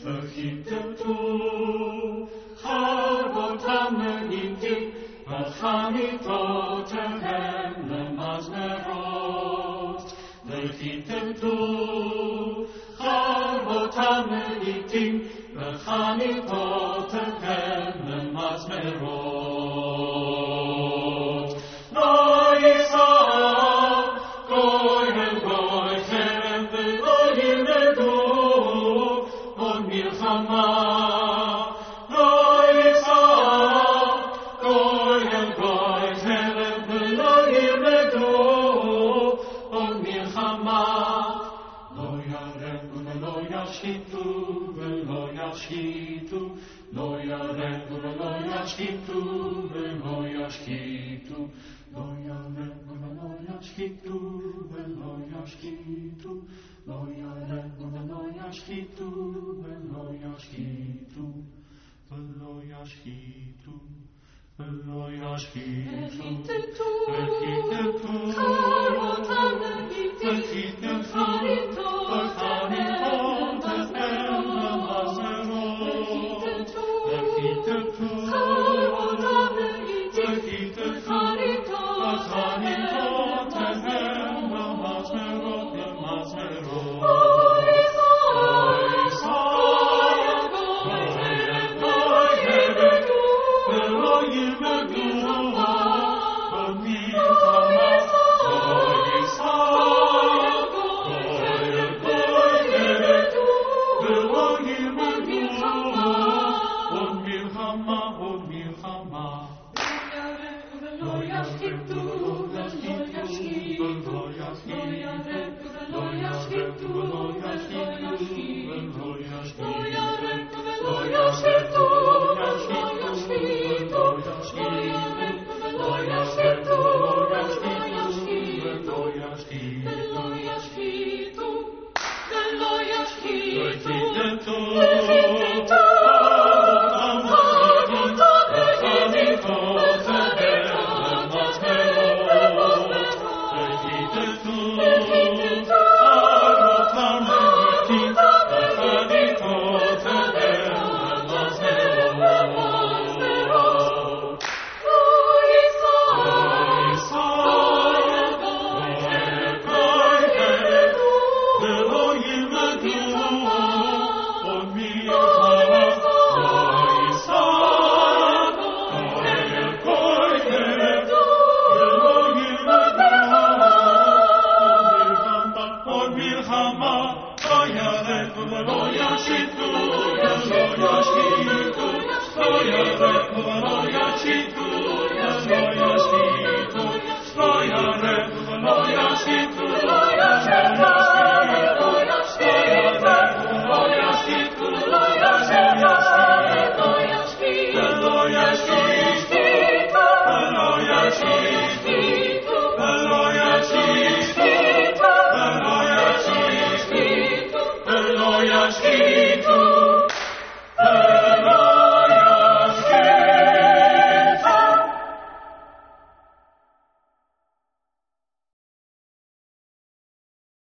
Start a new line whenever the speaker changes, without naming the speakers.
Vergietet Harvot Hammeninti, Vachamito Tehem Lemazmerot. Vergietet Harvot Hammeninti, Vachamito Tehem Lemazmerot. No Yisrael, Goy el Goy, Cherem v'lo yilmedu, on milchama. No Yisrael, Goy el Goy, Cherem v'lo yilmedu, on milchama. Lo yarevu v'lo yashitu, v'lo yashitu, lo yarevu v'lo yashitu, v'lo yashitu. Lo yarevu v'lo yashitu, v'lo yashitu, lo yarevu v'lo yashitu, v'lo yashitu, v'lo yashitu, v'lo yashitu. Vergietetu, Harvot Hammeninti, Vachamito Tehem Lemazmerot. Vergietetu, Harvot Hammeninti, Vachamito Tehem Lemazmerot, Lemazmerot. O Yisrael, Goy el Goy, Heredu, v'lo yilmedu, on milchama. O Yisrael, Goy el Goy, Heredu, v'lo yilmedu, on milchama, on milchama. Lo yashitu, lo yashitu, lo yashitu, lo yashitu, lo yashitu, lo yashitu, lo yashitu, lo yashitu, lo yashitu, lo yashitu,